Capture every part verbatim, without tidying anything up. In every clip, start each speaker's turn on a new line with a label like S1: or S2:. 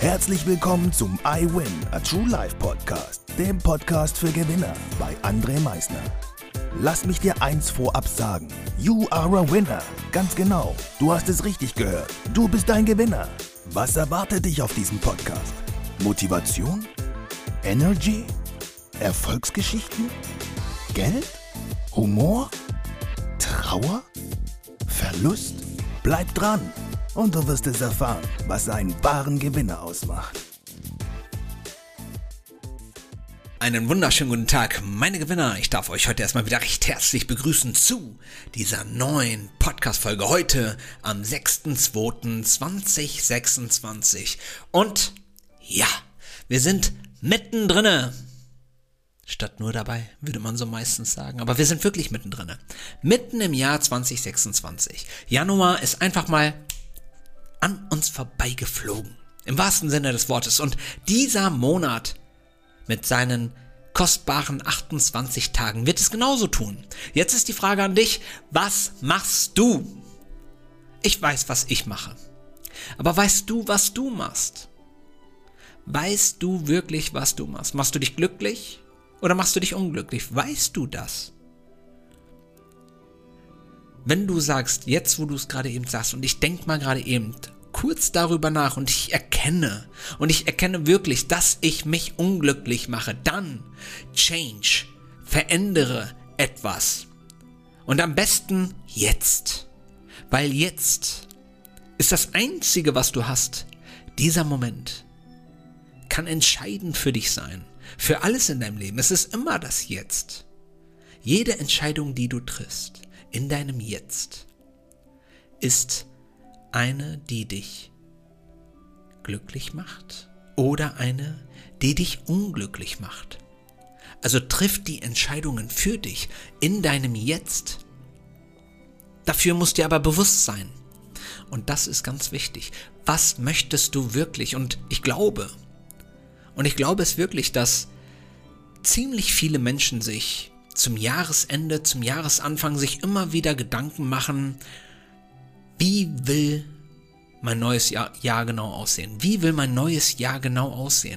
S1: Herzlich willkommen zum I Win, a True Life Podcast, dem Podcast für Gewinner bei André Meisner. Lass mich dir eins vorab sagen, you are a winner. Ganz genau, du hast es richtig gehört, du bist ein Gewinner. Was erwartet dich auf diesem Podcast? Motivation? Energy? Erfolgsgeschichten? Geld? Humor? Trauer? Verlust? Bleib dran und du wirst es erfahren, was einen wahren Gewinner ausmacht.
S2: Einen wunderschönen guten Tag, meine Gewinner. Ich darf euch heute erstmal wieder recht herzlich begrüßen zu dieser neuen Podcast-Folge heute am sechster zweiter zweitausendsechsundzwanzig. Und ja, wir sind mittendrin. Statt nur dabei, würde man so meistens sagen. Aber wir sind wirklich mittendrin. Mitten im Jahr zwanzig sechsundzwanzig. Januar ist einfach mal an uns vorbeigeflogen. Im wahrsten Sinne des Wortes. Und dieser Monat mit seinen kostbaren achtundzwanzig Tagen wird es genauso tun. Jetzt ist die Frage an dich, was machst du? Ich weiß, was ich mache. Aber weißt du, was du machst? Weißt du wirklich, was du machst? Machst du dich glücklich oder machst du dich unglücklich? Weißt du das? Wenn du sagst, jetzt wo du es gerade eben sagst, und ich denke mal gerade eben kurz darüber nach und ich erkenne, und ich erkenne wirklich, dass ich mich unglücklich mache, dann change, verändere etwas. Und am besten jetzt. Weil jetzt ist das Einzige, was du hast. Dieser Moment kann entscheidend für dich sein. Für alles in deinem Leben. Es ist immer das Jetzt. Jede Entscheidung, die du triffst in deinem Jetzt, ist eine, die dich glücklich macht oder eine, die dich unglücklich macht. Also triff die Entscheidungen für dich in deinem Jetzt. Dafür musst du aber bewusst sein. Und das ist ganz wichtig. Was möchtest du wirklich? Und ich glaube, und ich glaube es wirklich, dass ziemlich viele Menschen sich zum Jahresende, zum Jahresanfang sich immer wieder Gedanken machen, wie will mein neues Jahr, Jahr genau aussehen? Wie will mein neues Jahr genau aussehen?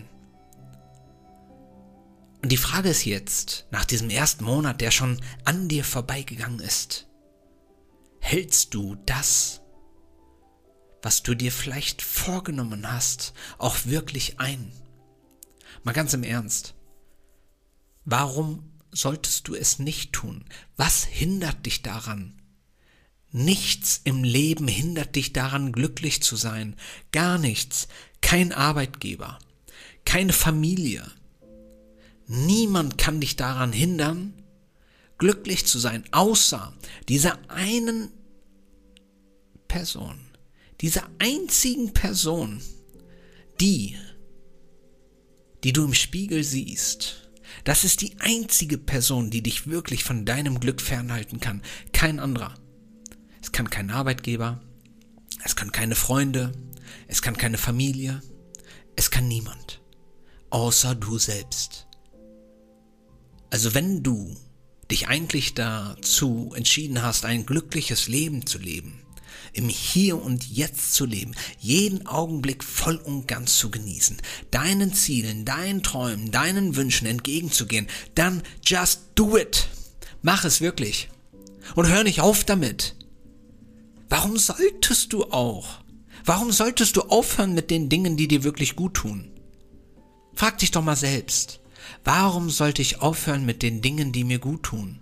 S2: Und die Frage ist jetzt, nach diesem ersten Monat, der schon an dir vorbeigegangen ist, hältst du das, was du dir vielleicht vorgenommen hast, auch wirklich ein? Mal ganz im Ernst. Warum solltest du es nicht tun? Was hindert dich daran? Nichts im Leben hindert dich daran, glücklich zu sein. Gar nichts. Kein Arbeitgeber. Keine Familie. Niemand kann dich daran hindern, glücklich zu sein, außer dieser einen Person. Dieser einzigen Person, die, die du im Spiegel siehst. Das ist die einzige Person, die dich wirklich von deinem Glück fernhalten kann. Kein anderer. Es kann kein Arbeitgeber, es kann keine Freunde, es kann keine Familie, es kann niemand, außer du selbst. Also wenn du dich eigentlich dazu entschieden hast, ein glückliches Leben zu leben, im Hier und Jetzt zu leben, jeden Augenblick voll und ganz zu genießen, deinen Zielen, deinen Träumen, deinen Wünschen entgegenzugehen, dann just do it. Mach es wirklich. Und hör nicht auf damit. Warum solltest du auch? Warum solltest du aufhören mit den Dingen, die dir wirklich gut tun? Frag dich doch mal selbst. Warum sollte ich aufhören mit den Dingen, die mir gut tun?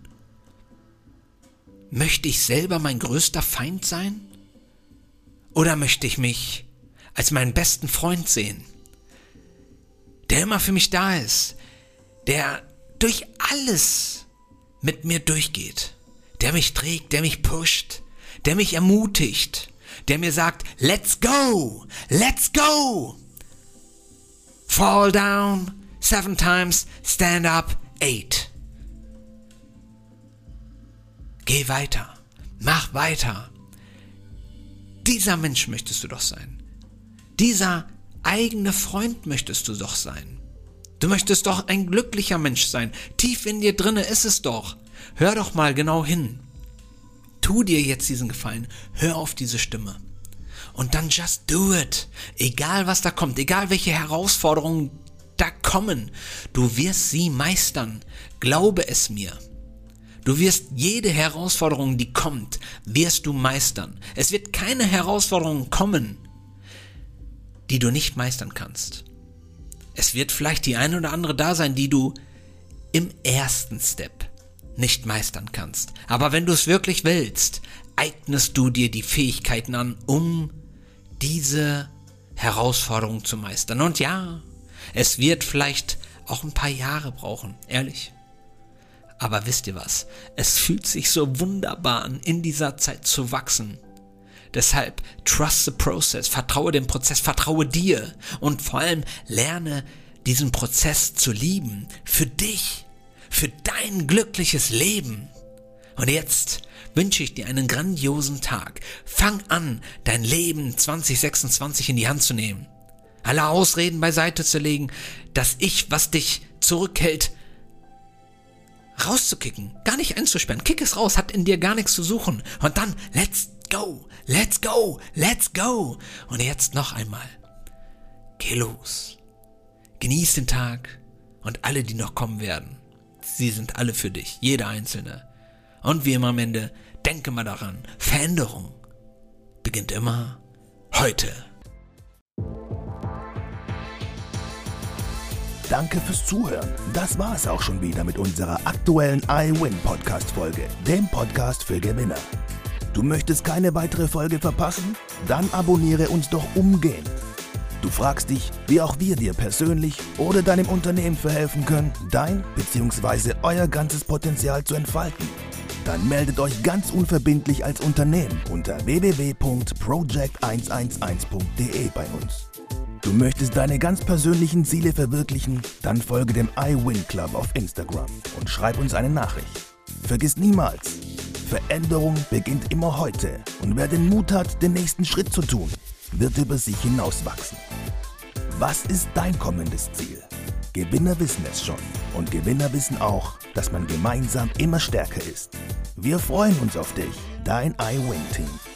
S2: Möchte ich selber mein größter Feind sein? Oder möchte ich mich als meinen besten Freund sehen, der immer für mich da ist, der durch alles mit mir durchgeht, der mich trägt, der mich pusht, der mich ermutigt, der mir sagt, let's go, let's go. Fall down seven times, stand up eight. Geh weiter, mach weiter. Dieser Mensch möchtest du doch sein. Dieser eigene Freund möchtest du doch sein. Du möchtest doch ein glücklicher Mensch sein. Tief in dir drinne ist es doch. Hör doch mal genau hin. Tu dir jetzt diesen Gefallen. Hör auf diese Stimme. Und dann just do it. Egal was da kommt, egal welche Herausforderungen da kommen, du wirst sie meistern. Glaube es mir. Du wirst jede Herausforderung, die kommt, wirst du meistern. Es wird keine Herausforderung kommen, die du nicht meistern kannst. Es wird vielleicht die eine oder andere da sein, die du im ersten Step nicht meistern kannst. Aber wenn du es wirklich willst, eignest du dir die Fähigkeiten an, um diese Herausforderung zu meistern. Und ja, es wird vielleicht auch ein paar Jahre brauchen, ehrlich. Aber wisst ihr was? Es fühlt sich so wunderbar an, in dieser Zeit zu wachsen. Deshalb trust the process, vertraue dem Prozess, vertraue dir und vor allem lerne diesen Prozess zu lieben. Für dich, für dein glückliches Leben. Und jetzt wünsche ich dir einen grandiosen Tag. Fang an, dein Leben zwanzig sechsundzwanzig in die Hand zu nehmen. Alle Ausreden beiseite zu legen, das Ich, was dich zurückhält, rauszukicken, gar nicht einzusperren. Kick es raus, hat in dir gar nichts zu suchen. Und dann, let's go, let's go, let's go. Und jetzt noch einmal, geh los. Genieß den Tag und alle, die noch kommen werden. Sie sind alle für dich, jeder Einzelne. Und wie immer am Ende, denke mal daran, Veränderung beginnt immer heute.
S1: Danke fürs Zuhören. Das war es auch schon wieder mit unserer aktuellen iWin-Podcast-Folge, dem Podcast für Gewinner. Du möchtest keine weitere Folge verpassen? Dann abonniere uns doch umgehend. Du fragst dich, wie auch wir dir persönlich oder deinem Unternehmen verhelfen können, dein bzw. euer ganzes Potenzial zu entfalten. Dann meldet euch ganz unverbindlich als Unternehmen unter w w w punkt project eins eins eins punkt d e bei uns. Du möchtest deine ganz persönlichen Ziele verwirklichen? Dann folge dem iWin Club auf Instagram und schreib uns eine Nachricht. Vergiss niemals, Veränderung beginnt immer heute und wer den Mut hat, den nächsten Schritt zu tun, wird über sich hinauswachsen. Was ist dein kommendes Ziel? Gewinner wissen es schon und Gewinner wissen auch, dass man gemeinsam immer stärker ist. Wir freuen uns auf dich, dein iWin-Team.